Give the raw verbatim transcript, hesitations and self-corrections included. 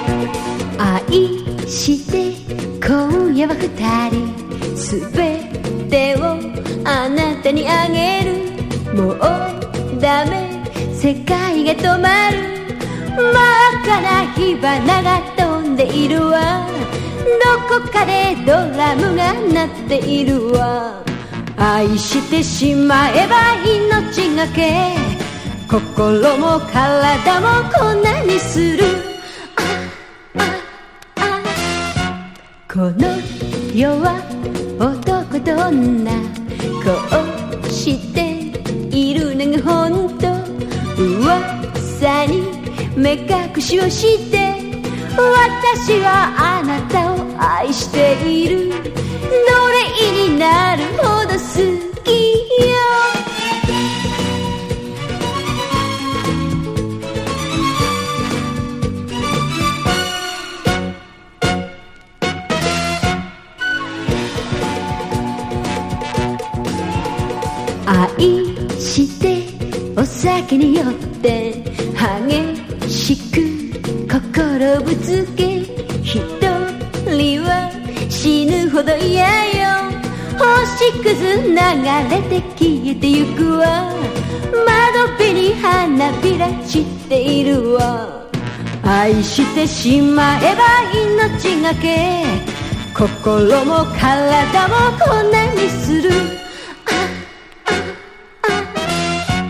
愛して今夜は二人すべてをあなたにあげる。もうダメ世界が止まる。真っ赤な火花が飛んでいるわ。どこかでドラムが鳴っているわ。愛してしまえば命がけ、心も体も粉にする。あああ、この世は男と女こうしているのが本当。噂に目隠しをして私はあなたを愛している。奴隷になるほど好きよ。愛してお酒に酔って激しく心ぶつけ、一人は死ぬほど嫌よ。星屑流れて消えてゆくわ。窓辺に花びら散っているわ。愛してしまえば命がけ、心も体も粉にする。